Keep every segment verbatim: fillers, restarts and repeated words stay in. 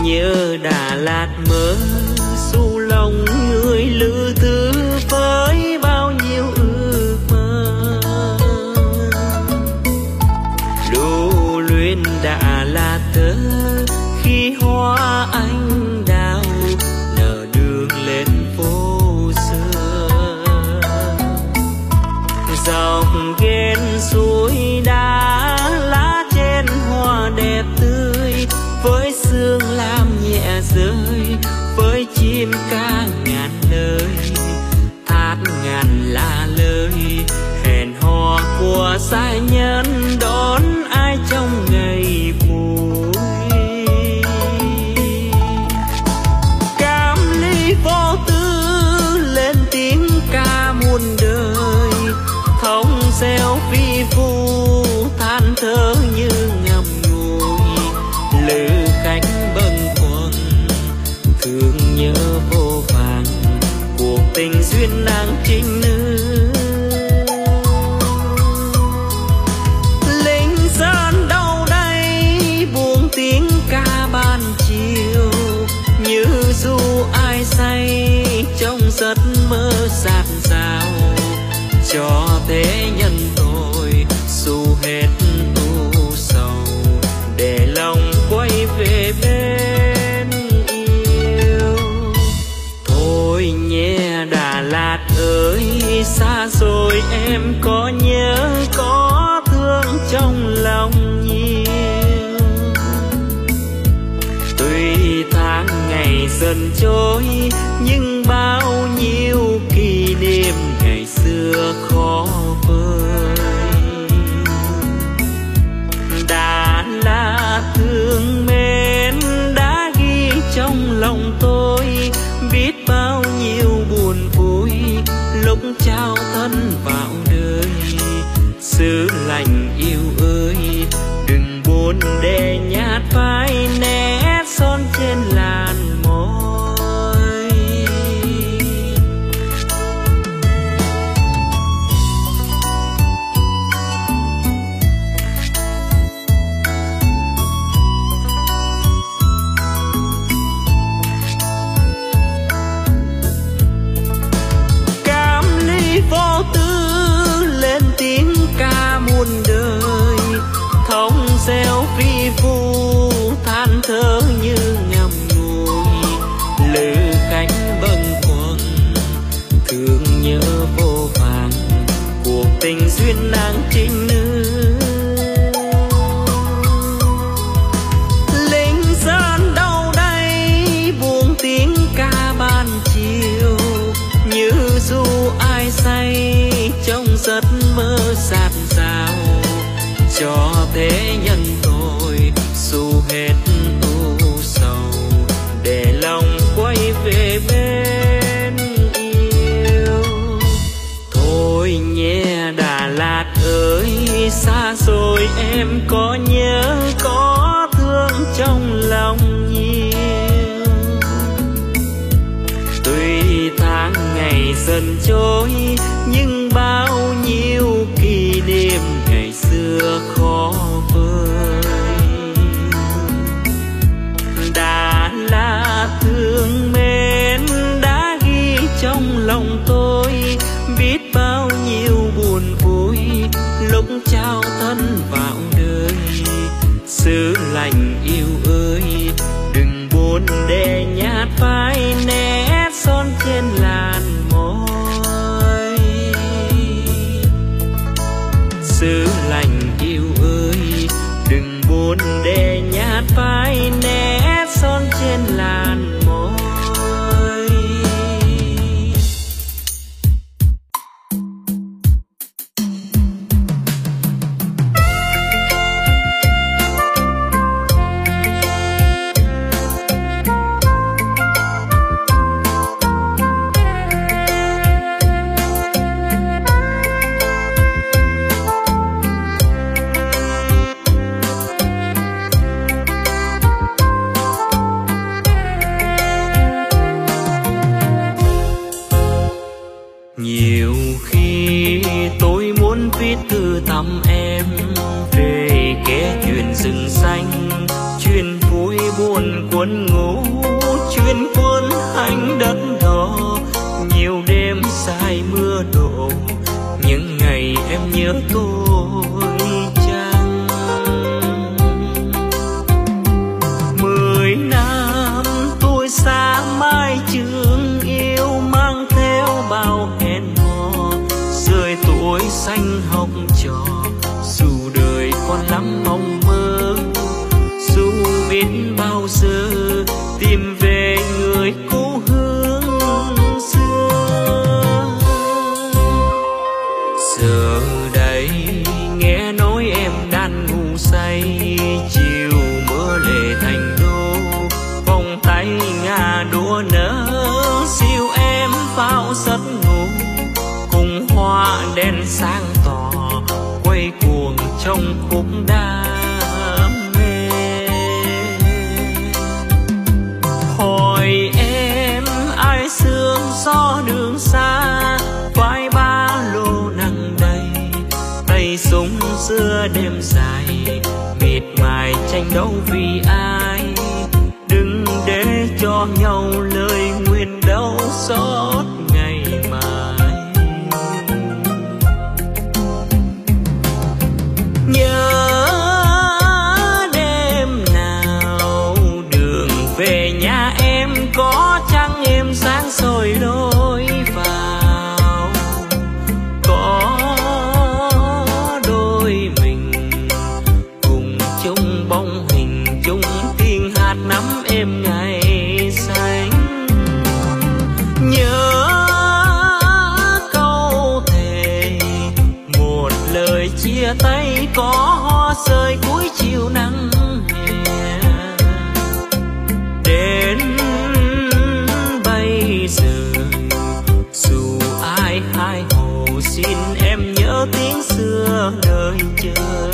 nhớ Đà Lạt mơ xu lòng người lữ thứ với bao nhiêu ước mơ. Lưu luyến Đà Lạt thơ khi hoa anh đào nở đường lên phố xưa. Dọc ghét suối đá lá trên hoa đẹp tươi, với sương lam nhẹ rơi, với chim ca ngàn lời, hát ngàn là lời hẹn hò của sai nhân đón ai trong ngày vui. Cam ly vô tư lên tiếng ca muôn đời, thông reo vi vu than thở như ngầm ngùi. Lữ khách bâng khuâng thương nhớ vô vàng, cuộc tình duyên nàng trinh nữ. Linh sơn đâu đây buông tiếng ca ban chiều, như du ai say trong giấc mơ dạt dào. Cho thế nhân tôi xu hết u sầu, để lòng quay về bên yêu. Thôi nhé Đà Lạt ơi, xa rồi em có nhớ có thương trong lòng nhiều. Tuy tháng ngày dần trôi nhưng bao nhiêu kỷ niệm ngày xưa khó vơi. Đã là thương mến đã ghi trong lòng tôi, biết bao nhiêu buồn vui lúc trao thân vào đời. Xứ lành yêu ơi, đừng buồn để nhạt phai nét son trên làn môi. Cam ly vô tư lên tiếng ca muôn đời, thông reo vi vu than thở như ngầm ngùi. Lữ khách bâng khuâng thương nhớ vô vàng, cuộc tình duyên nàng trinh nữ. Linh sơn đâu đây buông tiếng ca ban chiều, như du ai say trong giấc mơ dạt dào. Cho thế nhân tôi xu hết u sầu, để lòng quay về bên yêu. Thôi nhé Đà Lạt ơi, xa rồi em có nhớ có thương trong lòng nhiều. Tuy tháng ngày dần trôi nhưng bao nhiêu kỷ niệm ngày xưa khó vơi. Đã là thương mến đã ghi trong lòng tôi, biết bao nhiêu buồn vui lúc trao thân vào đời. Xứ lành yêu ơi, đừng buồn để nhạt phai nét son trên làn môi. Xứ lành yêu ơi, đừng buồn để nhạt phai nét son trên làn môi. Nhiều khi tôi muốn viết thư thăm em về kể chuyện rừng xanh, chuyện vui buồn quấn ngủ chuyên quân hành đất đỏ, nhiều đêm dài mưa đổ những ngày em nhớ tôi chăng. Mười năm tôi xa mái trường yêu, mang theo bao hẹn hò rơi tuổi xanh học trò, dù đời còn lắm mong mơ, dù biết bao giờ tìm về người cũ hương xưa. Giờ đây nghe nói em đang ngủ say, chiều mưa lệ thành đô, vòng tay ngà đua nở siêu em vào giấc ngủ, cùng hoa đèn sáng tỏ quay cuồng trong khúc đam mê. Hỏi em ai sương gió đường xa, vai ba lô nặng đầy, tay súng giữa đêm dài, miệt mài tranh đấu vì ai, đừng để cho nhau lời nguyện đau xót ngày mai. Nhớ đêm nào đường về nhà em có trăng êm sáng soi lối vào, có đôi mình cùng chung bóng hình, chung tiếng hát nắm êm ngày xanh. Nhớ câu thề một lời chia tay có hoa rơi cuối chiều nắng hè, đến bây giờ dù ai hai hồ xin em nhớ tiếng xưa đời chờ.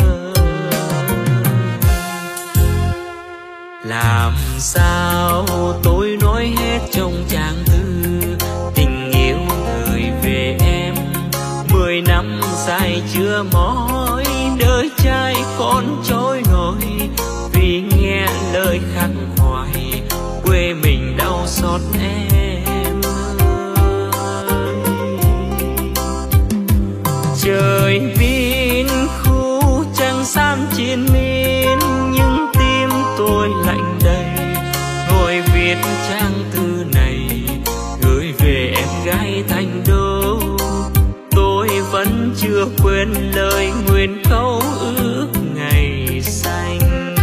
Làm sao tôi nói hết trong trang thư tình yêu gửi về em, mười năm dài chưa mỏi đời trai con trôi nổi, vì nghe lời khắc khoải quê mình đau xót em ơi. Trời biên khu trăng san trên miên, nhưng tim tôi lạnh đầy, ngồi viết trang thư này gửi về em gái thành đô. Tôi vẫn chưa quên lời nguyện câu ước ngày xanh.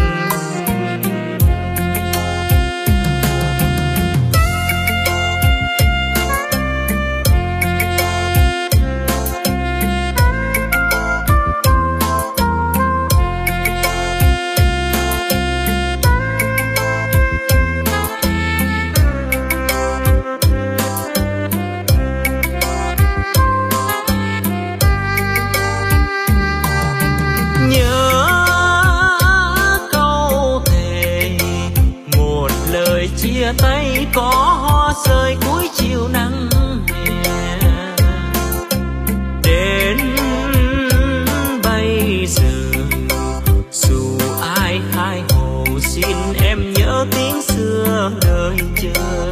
Chia tay có hoa rơi cuối chiều nắng hè, đến bây giờ dù ai hai hồ xin em nhớ tiếng xưa đời chờ.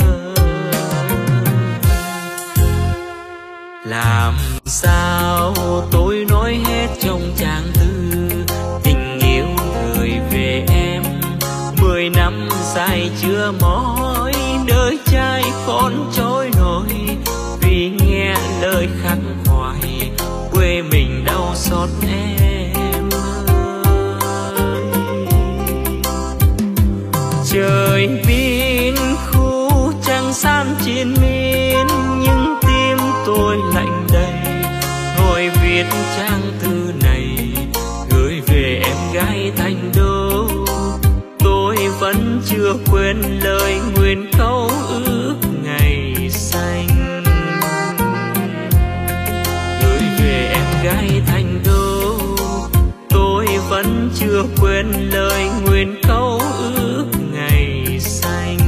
Làm sao tôi nói hết trong trang thư tình yêu gửi về em, mười năm dài chưa mỏi đời trai con trôi nổi, vì nghe lời khắc khoải quê mình đau xót em ơi. Trời biên khu trăng san trên miên, nhưng tim tôi lạnh đầy, ngồi viết trang thư này gửi về em gái thành đô. Tôi vẫn chưa quên lời nguyện câu ước ngày xanh, gửi về em gái thành đô. Tôi vẫn chưa quên lời nguyện câu ước ngày xanh.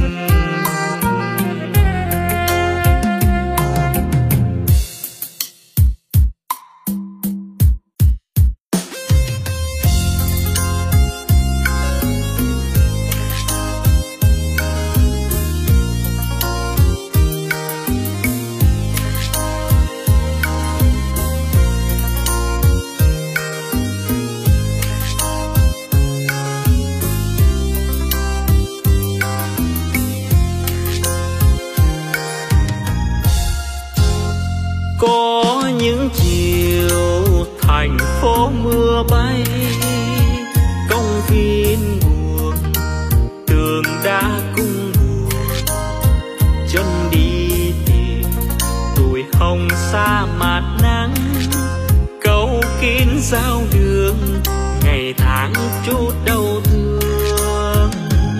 mưa bay. Công viên buồn, tường đá cũng buồn, chân đi tìm tuổi hồng xa mát nắng. Câu kín giao đường, ngày tháng chút đau thương.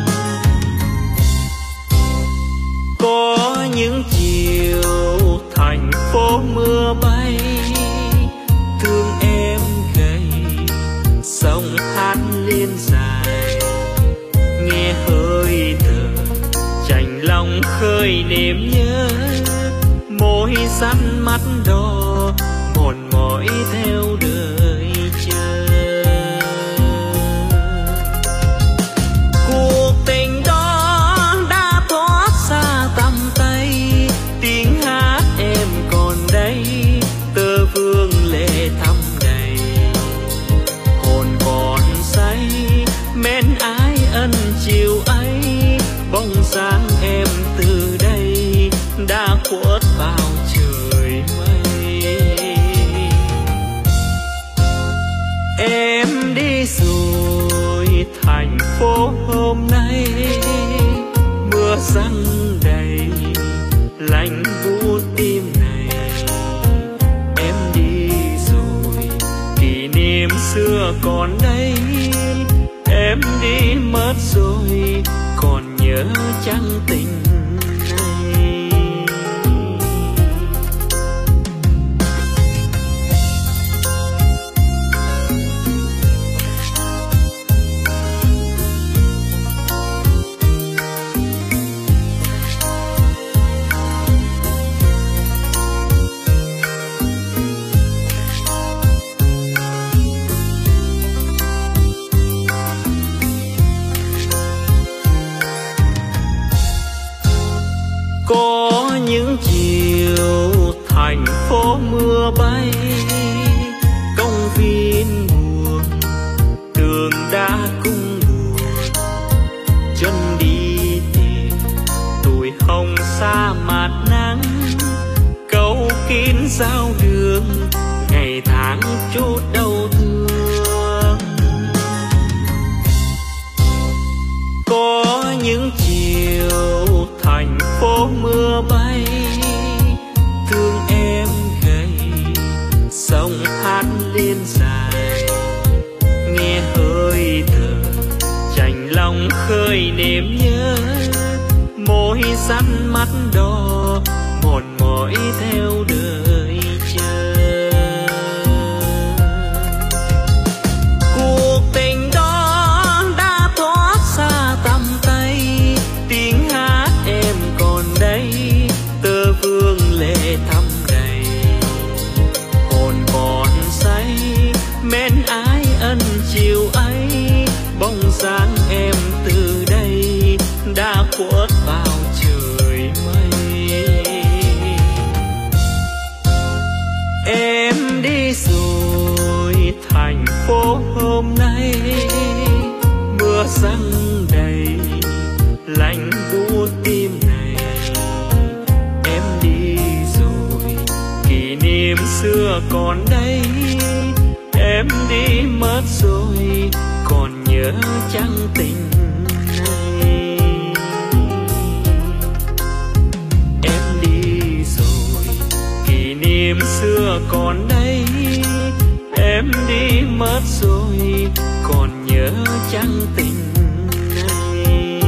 Có những chiều thành phố mưa bay, thương em gầy sông hát liên dài. Nghe hơi thở chạnh lòng khơi niềm nhớ, môi săn mắt đỏ mòn mỏi theo đời chờ. Cuộc tình đó đã thoát xa tầm tay, tiếng hát em còn đây, tơ vương lệ thắm đầy. Hồn còn say mến ái ân chiều ấy, bóng dáng em từ đây đã khuất vào trời mây. Em đi rồi thành phố hôm nay, mưa giăng đầy lạnh buốt tim này. Em đi rồi kỷ niệm xưa còn đây, em đi mất rồi còn nhớ chăng tình này. Có những chiều thành phố mưa bay, công viên buồn, tường đá cũng buồn, chân đi tìm tuổi hồng xa mát nắng. Câu kín giao đường, ngày tháng chút đau thương. Có những chiều thành phố mưa bay, thương em gầy sông hát liên dài. Nghe hơi thở chạnh lòng khơi niềm nhớ, môi săn mắt đỏ mòn mỏi theo đời chờ. Cuộc tình đó đã thoát xa tầm tay, tiếng hát em còn đây, tơ vương lệ thắm đầy. Hồn còn say mến ái ân chiều ấy, bóng dáng em từ đây đã khuất vào trời mây. Em đi rồi thành phố hôm nay, mưa giăng đầy lạnh buốt tim này. Em đi rồi kỷ niệm xưa còn đây, em đi mất rồi còn nhớ chăng tình này. Em đi rồi kỷ niệm xưa còn đây, em đi mất rồi còn nhớ chăng tình này.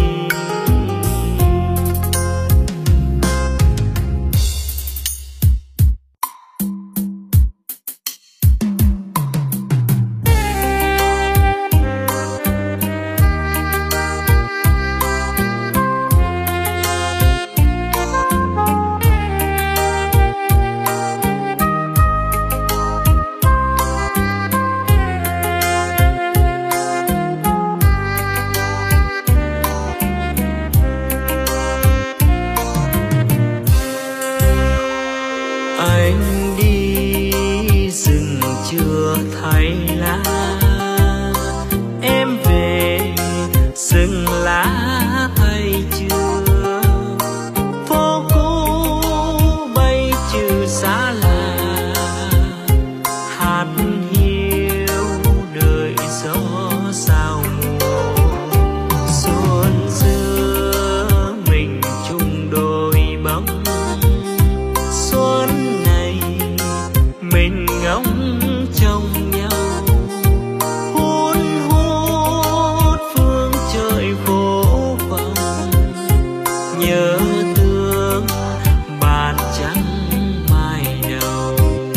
nhớ thương bạt trắng mai đầu.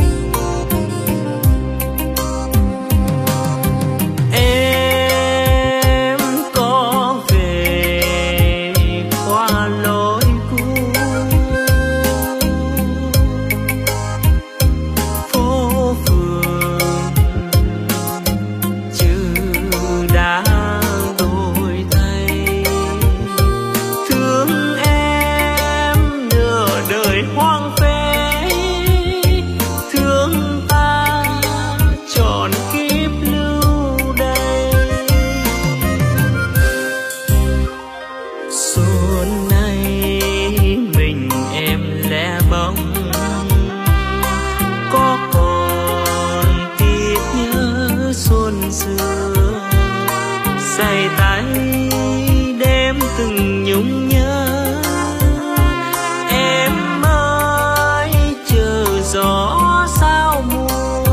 Em có về qua lối cũ, phố phường chứ đã đổi thay. Thương em nửa đời hoang phế, thương ta trọn kiếp lưu đây. Xuân nay mình em lẻ bóng, có còn tiếc nhớ xuân xưa. Say tay đêm từng nhung nhớ, em ơi chờ gió sao mùa.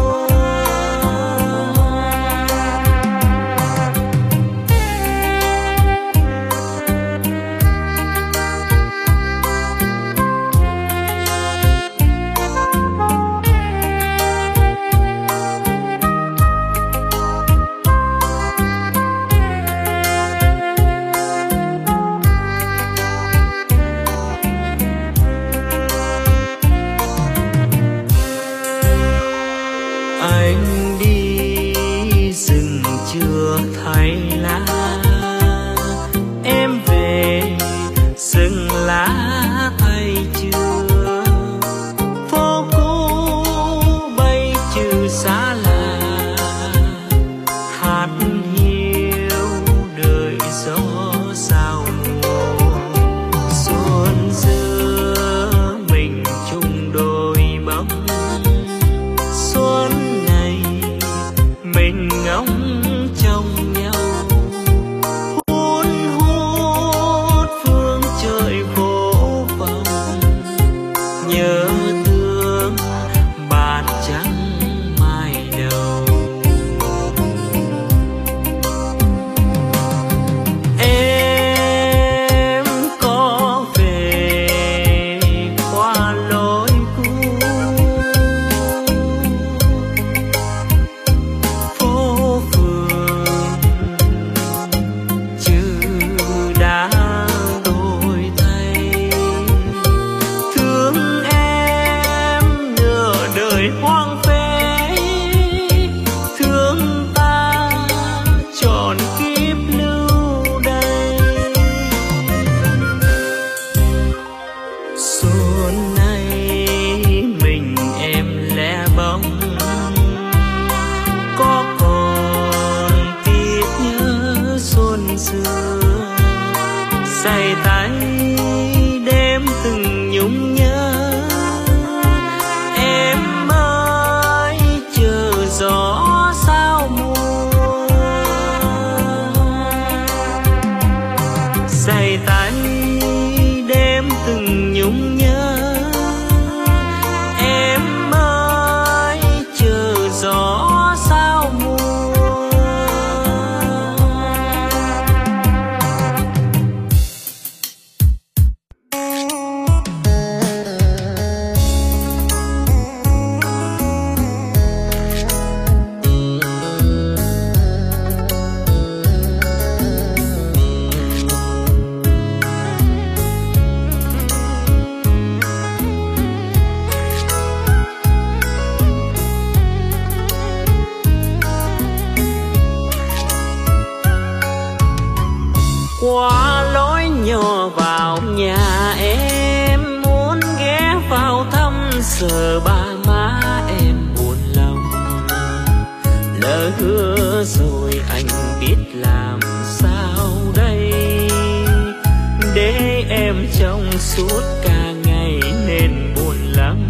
Anh đi rừng chưa thấy lá, em về rừng lá thay chưa. Phố cũ bay trừ xa lạ, hát hiu đời gió sao mùa. Xuân xưa mình chung đôi bóng, xuân mình ngóng trong nhau. Hút hút phương trời vô vọng, nhớ thương bạt trắng mai đầu. Em có về qua lối cũ, phố phường chứ đã đổi thay. Thương em nửa đời hoang phế, thương ta trọn kiếp lưu đây. Xuân nay mình em lẻ bóng, có còn tiếc nhớ xuân xưa. Say tay đêm từng nhung nhớ, em ơi chờ gió sao mùa. Say tay đêm từng nhung nhớ, em ơi chờ gió sao mùa. Qua lối nhỏ vào nhà em, muốn ghé vào thăm giờ ba má em buồn lòng. Lỡ hứa rồi anh biết làm sao đây, để em trong suốt cả ngày nên buồn lắm.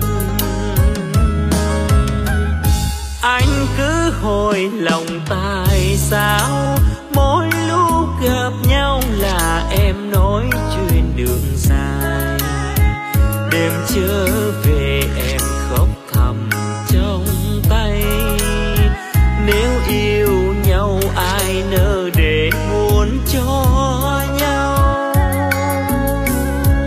Anh cứ hồi lòng tại sao mỗi lúc gặp nhau là em nói chuyện đường dài. Đêm trở về em khóc thầm trong tay, nếu yêu nhau ai nỡ để buồn cho nhau.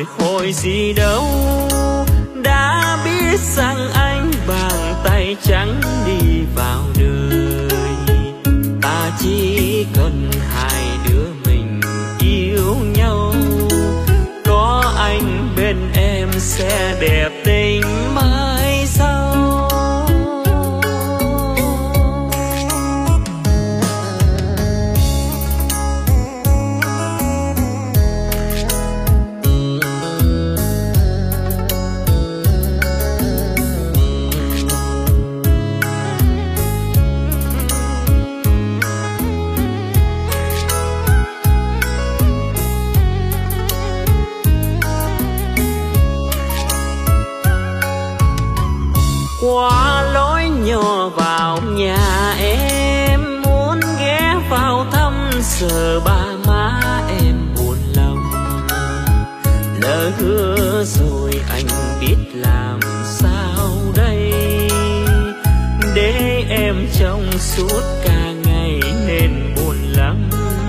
đổi hồi gì đâu, đã biết rằng anh bàn tay trắng đi vào đời. Ta chỉ cần hai đứa mình yêu nhau, có anh bên em sẽ đẹp tình mai sau. Qua lối nhỏ vào nhà em, muốn ghé vào thăm giờ ba má em buồn lòng. Lỡ hứa rồi anh biết làm sao đây, để em trong suốt cả ngày nên buồn lắm.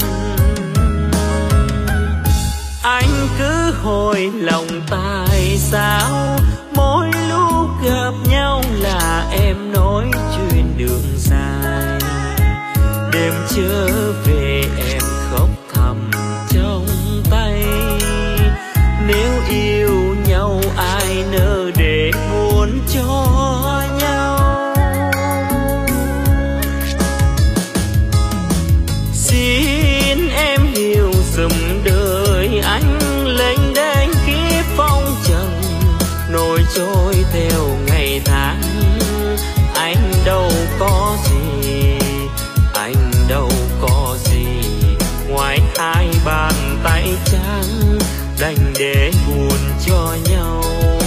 Anh cứ hồi lòng tại sao mỗi lúc gặp nhau là em nói chuyện đường dài. Đêm trở về em khóc thầm trong tay. Nếu yêu nhau ai nỡ để buồn cho nhau. Xin em hiểu dùm đời anh lênh đênh kiếp phong trần, nổi trôi theo ngày tháng. Anh đâu có gì, anh đâu có gì ngoài hai bàn tay trắng đành để buồn cho nhau.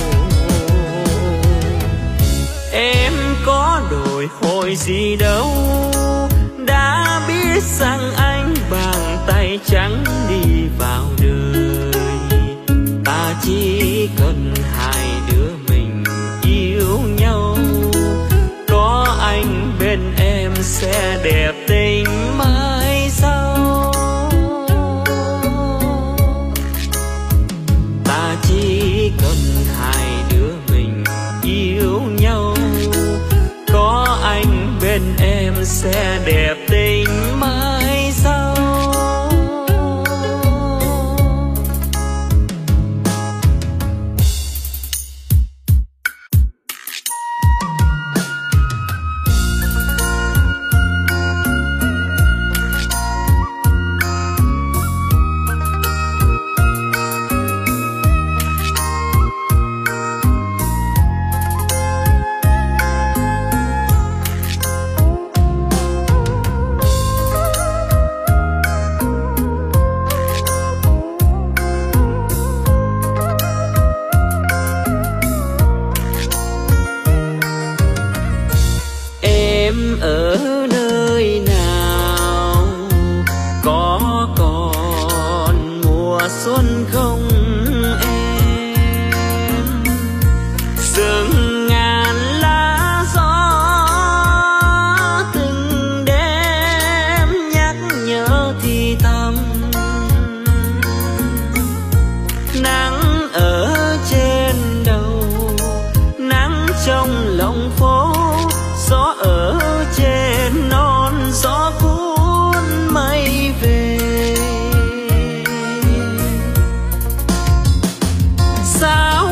Em có đổi hồi gì đâu, đã biết rằng anh bàn tay trắng đi vào đời. Ta chỉ cần hai đứa mình yêu nhau, có anh bên em sẽ đẹp tình mai sau. Ta chỉ cần hai đứa mình yêu nhau, có anh bên em sẽ đẹp tình mai sau. Ở nơi nào có còn mùa xuân không em? Rừng ngàn lá gió từng đêm nhắc nhớ thì thầm. Nắng ở trên đầu, nắng trong lòng phố, gió ở trên non, gió cuốn mây về. Sao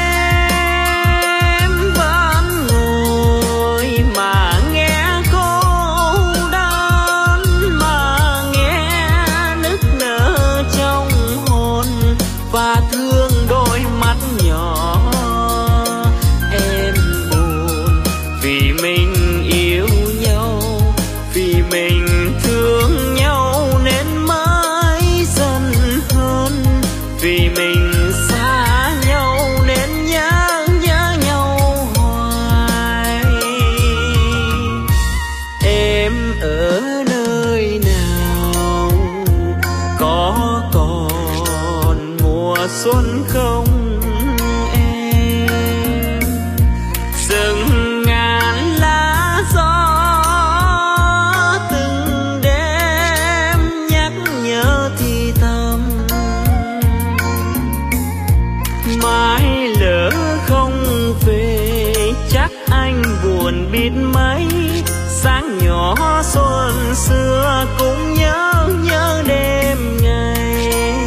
em vẫn ngồi mà nghe cô đơn, mà nghe nức nở trong hồn và thương đôi mắt nhỏ. Em buồn vì mình yêu nhau, vì mình thương nhau nên mới dần hơn, vì mình xa nhau nên nhớ nhớ nhau hoài. Em ở nơi nào có còn mùa xuân không em? Rừng ngàn lá gió từng đêm nhắc nhớ thì thầm. Mai lỡ không về chắc anh buồn biết mấy. Sáng nhỏ xuân xưa cũng nhớ nhớ đêm ngày.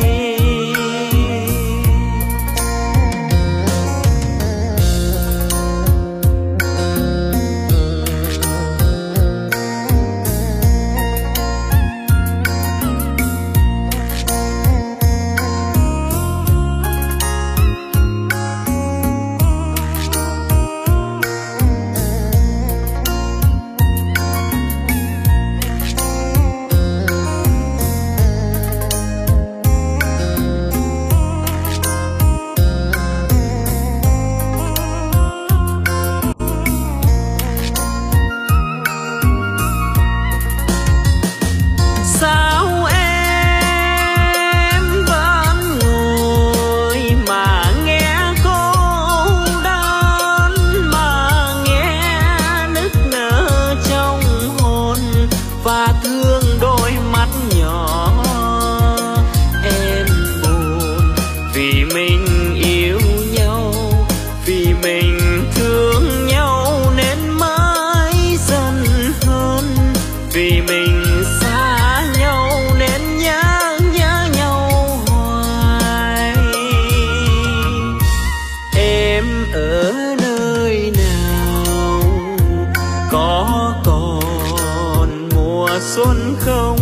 Xuân không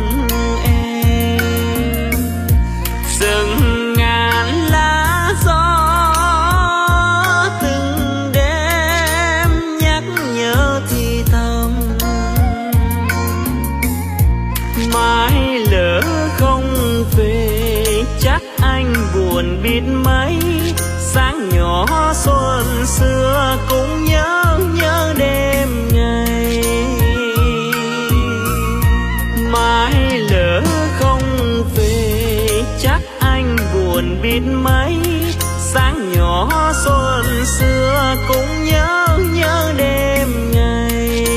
em rừng ngàn lá gió từng đêm nhắc nhớ thì thầm. Mai lỡ không về chắc anh buồn biết mấy. Sáng nhỏ xuân xưa cũng nhớ nhớ đêm ngày. Mai lỡ không về chắc anh buồn biết mấy. Sáng nhỏ xuân xưa cũng nhớ nhớ đêm ngày.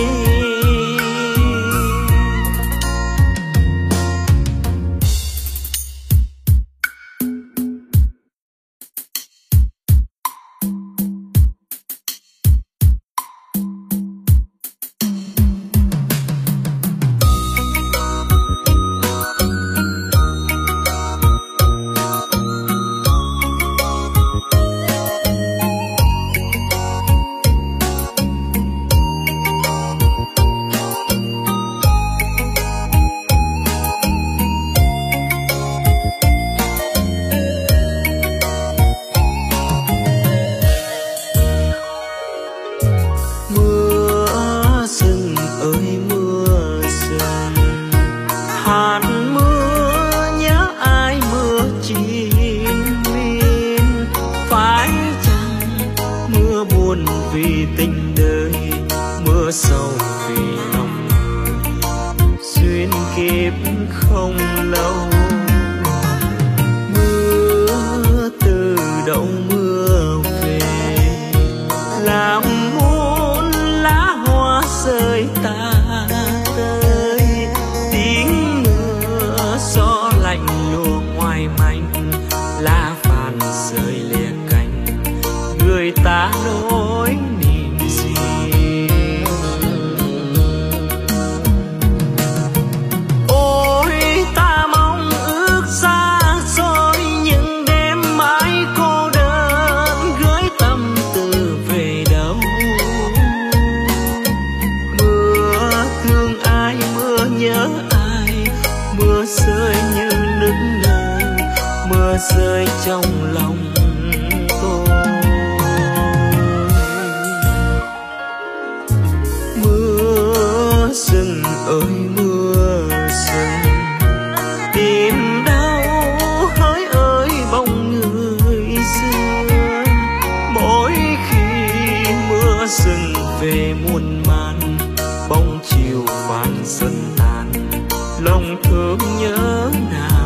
Vì tình đời mưa sầu vì lòng người duyên kiếp không lâu. Mưa từ đâu mưa về làm muôn lá hoa rơi ta tới. Tiếng mưa gió lạnh lùa ngoài mảnh lá vàng rơi lìa cánh. Người ta nói niềm gì ôi ta mong ước xa xôi những đêm mãi cô đơn gửi tâm tư về đâu. Mưa thương ai mưa nhớ ai mưa rơi như nước nở mưa rơi trong lòng tôi. Rừng ơi mưa rừng tìm đâu hỡi ơi bóng người xưa. Mỗi khi mưa rừng về muôn man bóng chiều phản dần tàn lòng thương nhớ nào.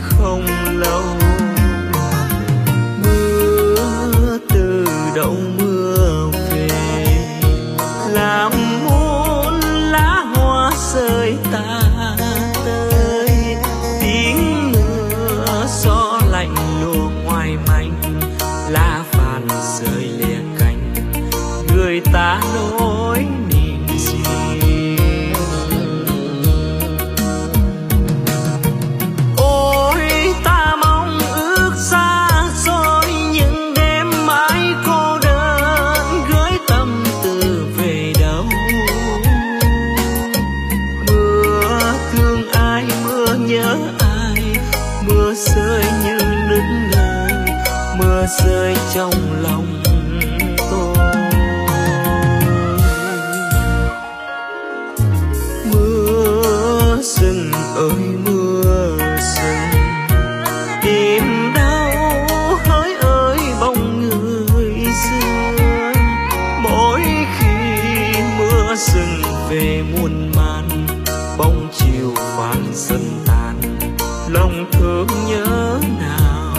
không lâu. Mưa từ đâu mưa về, làm muôn lá hoa rơi ta tới. Tiếng mưa gió lạnh lùa ngoài manh, lá phàn rơi lìa cánh, người ta nói niềm gì. Ôi ta mong ước xa xôi những đêm mãi cô đơn, gửi tâm tư về đâu. Mưa thương ai, mưa nhớ ai, mưa rơi như nước ngờ, mưa rơi trong lòng tôi. Mưa rừng ơi mưa rừng, tìm đâu hỡi ơi bóng người xưa. Mỗi khi mưa rừng về muôn man, bóng chiều phàn dần tàn, lòng thương nhớ nào.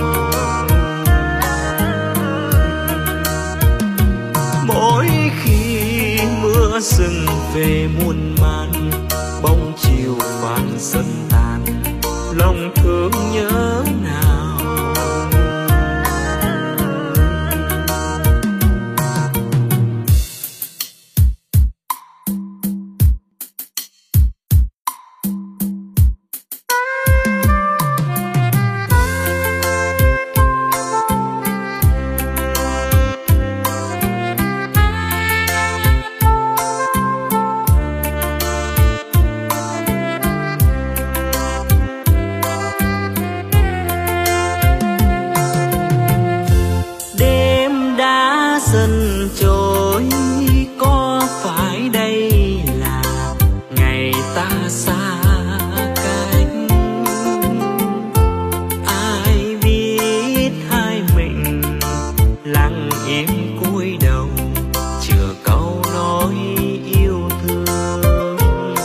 Mỗi khi mưa rừng về muôn man, bóng chiều phàn dần tàn, lòng thương nhớ nào. Dần trôi, có phải đây là ngày ta xa cách? Ai biết hai mình lặng im cúi đầu, chờ câu nói yêu thương.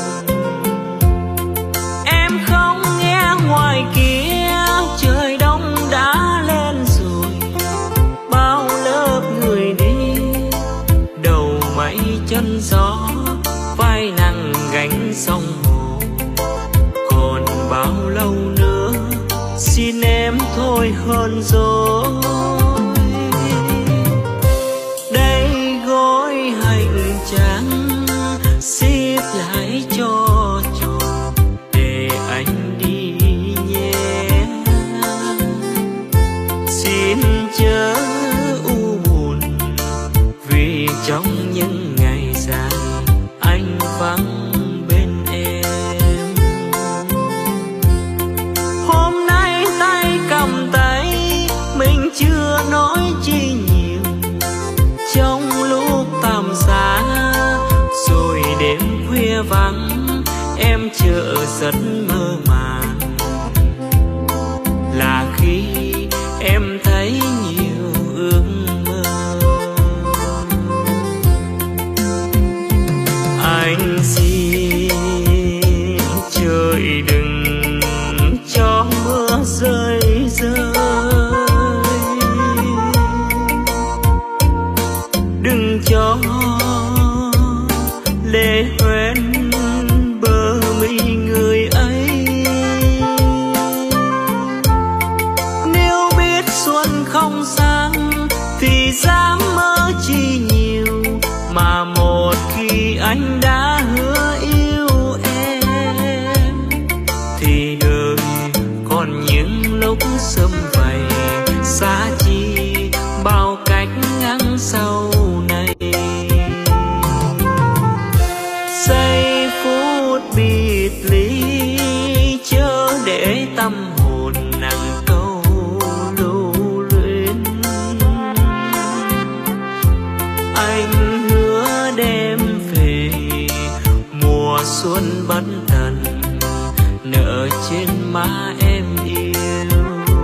Em không nghe ngoài kia trời đông đã lên rồi, bao lớp người đi đầu mây chân gió, vai nặng gánh sông hồ. Còn bao lâu nữa xin em thôi hơn rồi. Đây gói hành trang xếp lại cho tròn, để anh đi nhé. Xin chớ u buồn, vì trong những ngày dài anh vắng bên em. Hôm nay tay cầm tay mình chưa nói chi nhiều, trong lúc tạm xa rồi đêm khuya vắng em chờ rất mơ màng. Là khi em thấy nhiều ước mơ, anh xin trời đừng cho mưa rơi rơi, đừng cho lệ hoen bờ mi người ấy. Nếu biết xuân không sang thì dám mơ chi nhiều, mà một khi anh đã hứa yêu em thì đời còn những lúc sớm vầy, xa chi bao cách ngắn sau này. Giây phút biệt ly chớ để tâm hồn nặng câu lưu luyến. Anh hứa đem về mùa xuân bất tận, nở trên má em yêu.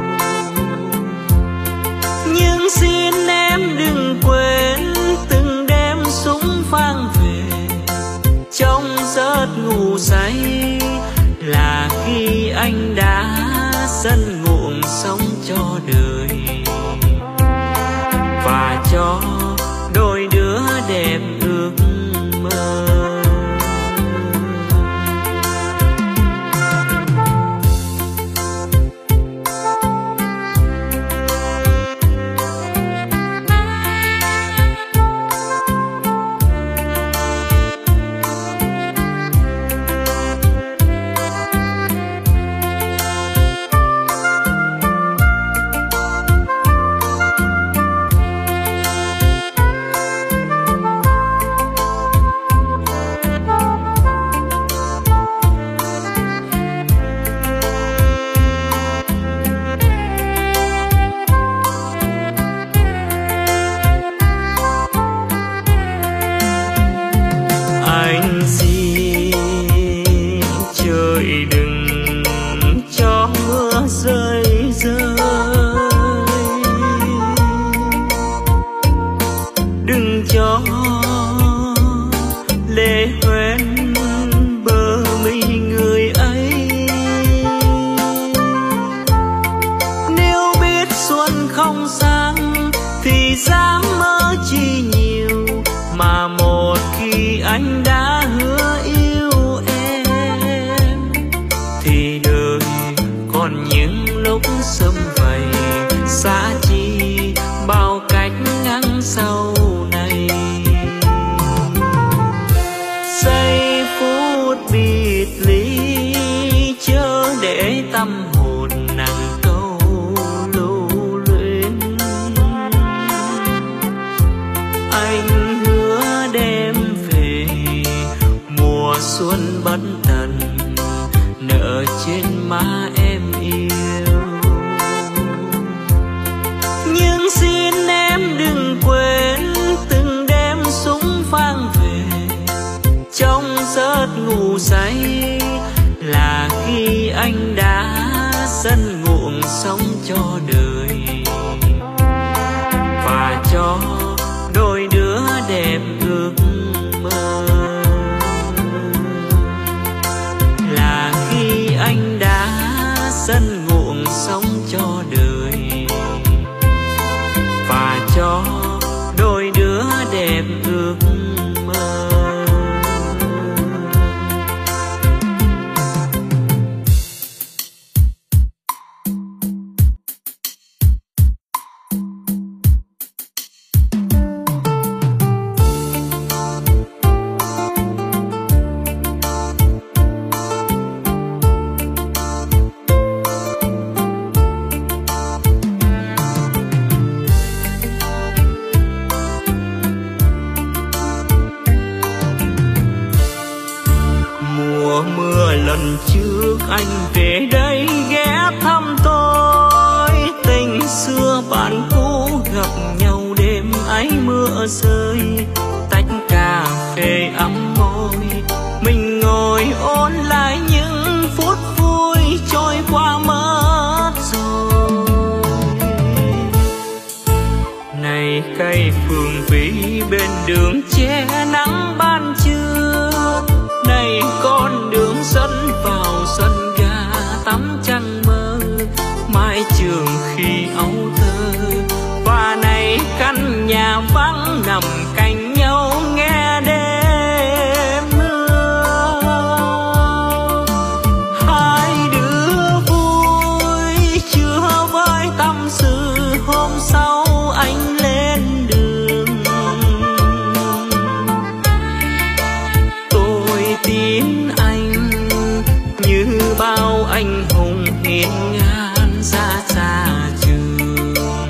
Nhưng xin em đừng quên từng đêm súng vang về, trong giấc ngủ say là khi anh đã dần ơi đừng cho mưa rơi rơi, đừng cho lệ hoen bờ mi người ấy. Nếu biết xuân không sang thì dám mơ chi nhiều, mà một khi anh đã hứa yêu em thì đời còn những lúc sớm vầy, xa chi bao cách ngắn sau này. Giây phút biệt ly chớ để tâm hồn nặng câu lưu luyến. Anh hứa đem về mùa xuân bất tận, nợ trên má em yêu. Nhưng xin em đừng quên từng đêm súng vang về trong giấc ngủ say, là khi anh đã sân nguộng sống cho đời và cho đôi đứa đẹp ước mơ. Là khi anh đã sân nguộng sống cho đời và cho đôi đứa đẹp ước mơ. Lần trước anh về đây ghé thăm tôi, tình xưa bạn cũ gặp nhau đêm ấy mưa rơi. Tách cà phê ấm môi, mình ngồi ôn lại những phút vui trôi qua mất rồi. Này cây phường vĩ bên đường che nắng ban trưa, này con đường dẫn vào sân ga tắm trăng mơ, mái trường khi ấu thơ. Và này căn nhà vắng nằm cạnh nhau nghe đêm mưa. Hai đứa vui chưa với tâm sự, hôm sau anh lên đường. Tôi tin anh như bao anh hùng hiên ngang ra xa trường,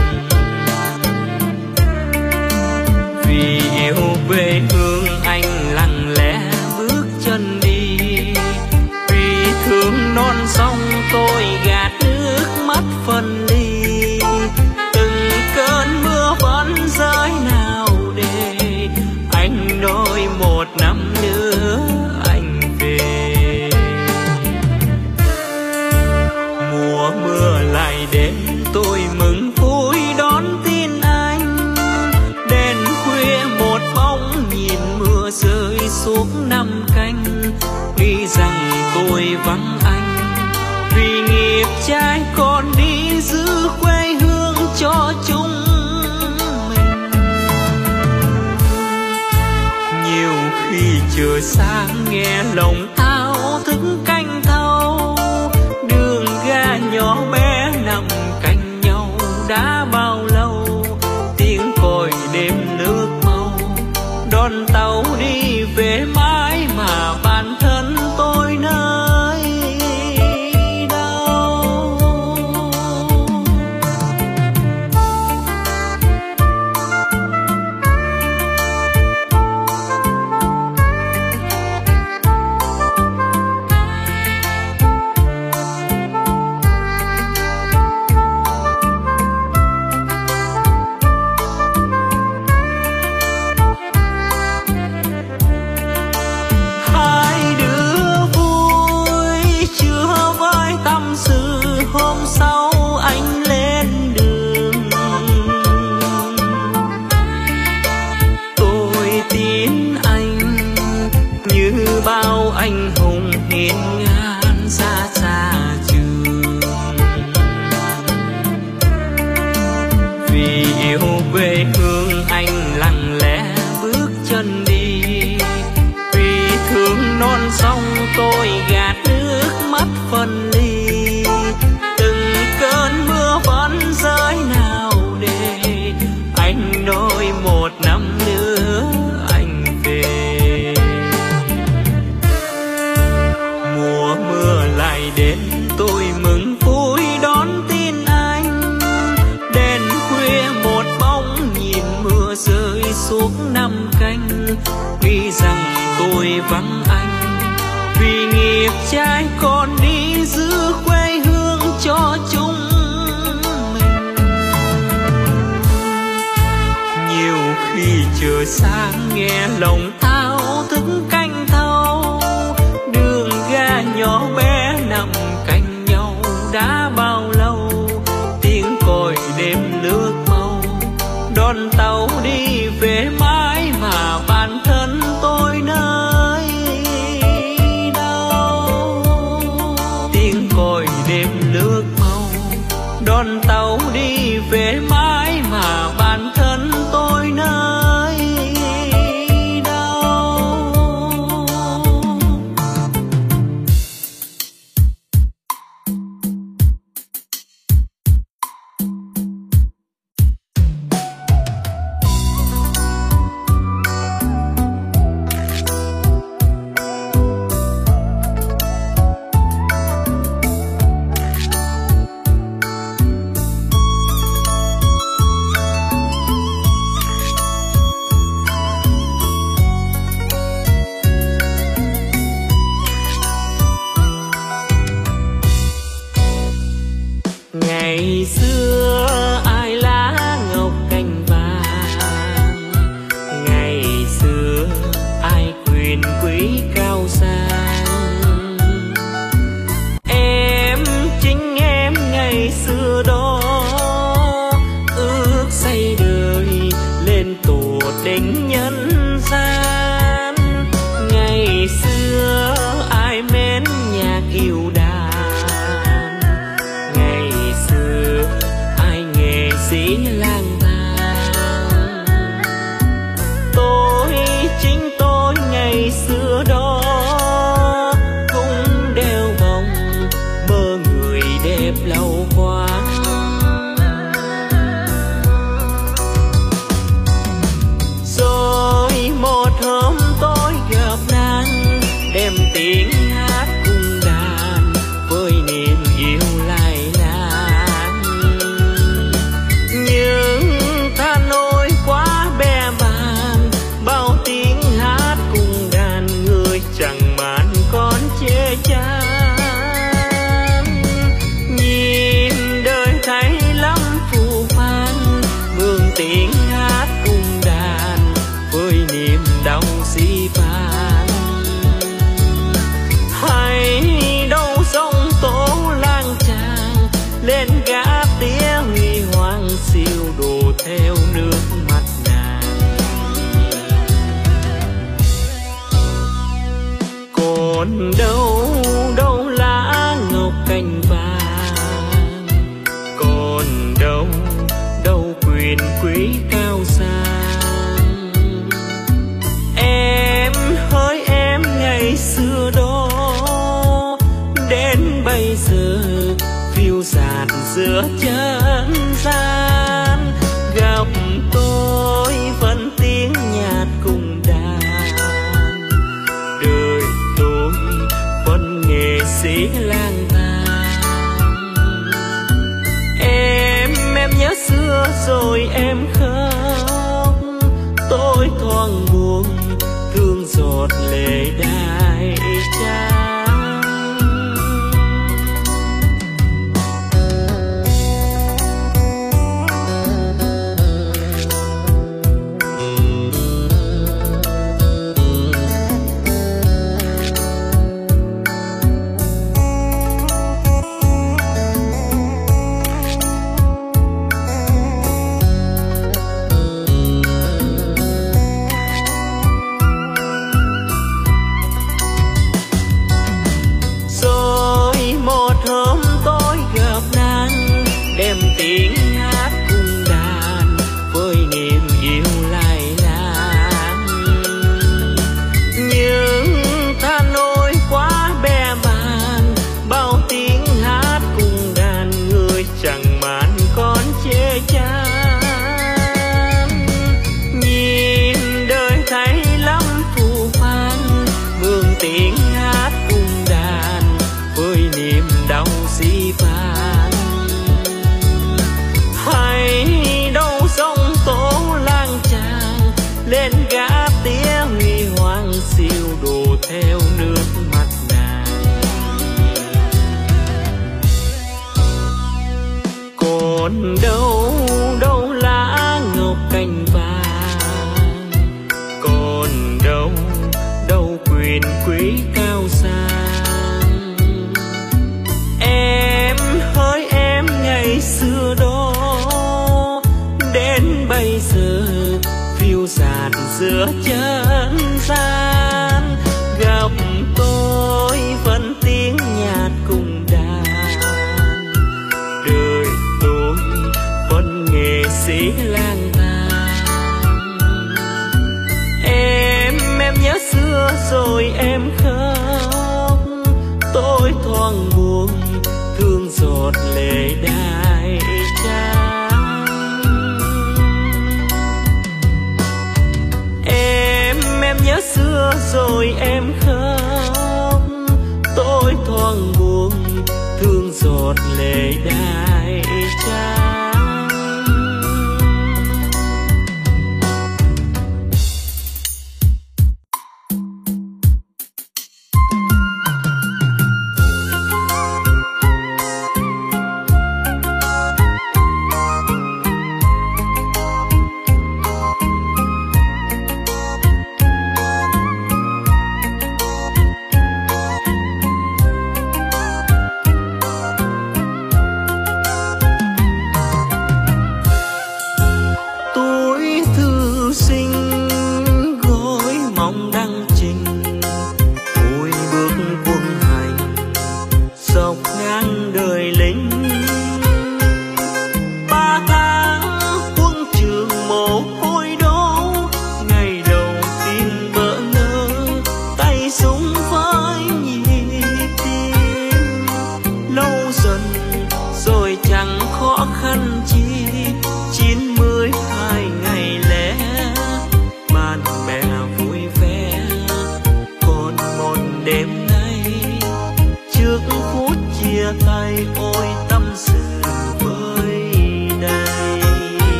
vì yêu quê hương anh lặng lẽ bước chân đi. Vì thương non sông tôi gạt nước mắt phân ly, từng cơn mưa vẫn rơi nào để anh nói một năm nữa anh về. Mùa mưa lại đến tôi mừng vui đón tin anh, đèn khuya một bóng nhìn mưa rơi xuống năm canh, nghĩ rằng tôi vắng anh vì nghiệp trai còn đi giữ quê hương cho chúng mình. Nhiều khi trời sáng nghe lòng thao thức canh thâu, đường ga nhỏ bé nằm cạnh nhau đã bao lâu. Tiếng còi đêm nước mau đón tàu đi về mãi, mà bản thân tôi nơi đâu. đến tôi mừng vui đón tin anh. Đèn khuya một bóng nhìn mưa rơi xuống năm canh, nghĩ rằng tôi vắng anh vì nghiệp trai còn đi giữ quê hương cho chúng mình. Nhiều khi trời sáng nghe lòng thao thức canh thâu, đường ga nhỏ bé nằm cạnh nhau đã bao lâu. Tiếng còi đêm lướt mau đón tàu đi về mãi mà bản thân tôi nơi đâu. Tiếng còi đêm lướt mau đón tàu đi về mãi mà bản thân tôi nơi đâu. Ngày xưa ai lá ngọc cành vàng, ngày xưa ai quyền quý cao sang. Em chính em ngày xưa đó ước xây đời lên tổ định nhân gian. Ngày xưa ai mến nhà kiều đàn, ngày xưa ai nghệ sĩ lang thang. Tôi chính tôi ngày xưa đó cũng đeo vòng mơ người đẹp lâu quá. Rồi một hôm tôi gặp nàng đem tiếng hát cung đàn với niềm yêu lai láng. Nhưng than ôi quá bè bàng, bao tiếng hát cung đàn người chẳng màn còn chê chán. Nhìn đời thấy lắm phù phàng, mường tiếng hát cung đàn với niềm đau si phàng. Hay đâu sông tố lang chàng lên gã tía huy hoàng siêu đồ theo nước mắt nàng. Còn đâu đâu lá ngọc cành vàng, còn đâu đâu quyền quý cao sang. Em hỡi em ngày xưa đó đến bây giờ phiêu dạt giữa chân gian. Gặp tôi vẫn tiếng nhạc cùng đàn, đời tôi vẫn nghệ sĩ lang thang. Em em nhớ xưa rồi em khóc, tôi thoáng buồn thương giọt lệ đai trắng. niềm đau xí phàng. Hay đâu sông tố lang chàng lên gã tía huy hoàng siêu đổ theo nước mắt nàng. Còn đâu đâu lá ngọc cành vàng, còn đâu đâu quyền quý cao sang. Em hỡi em ngày xưa đó đến bây giờ phiêu dạt giữa chân gian. Gặp tôi vẫn tiếng nhạc cùng đàn, đời tôi vẫn nghệ sĩ lang thang. Em em nhớ xưa rồi em khóc, tôi thoáng buồn thương giọt lệ đai trắng. Em em nhớ xưa rồi em khóc, tôi thoáng buồn thương giọt lệ đai trắng.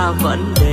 vấn đề.